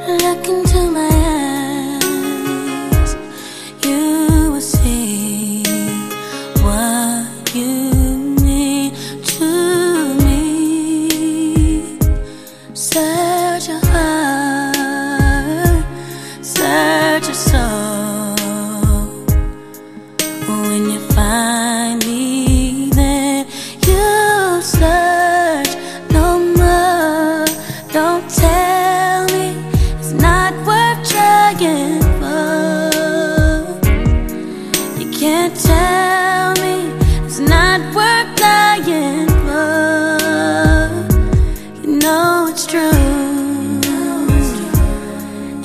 Look into my eyes, you will see what you mean to me. Search your heart, search your soul. When you find me, then you'll search no more. Don't tell me it's not worth trying for. You can't tell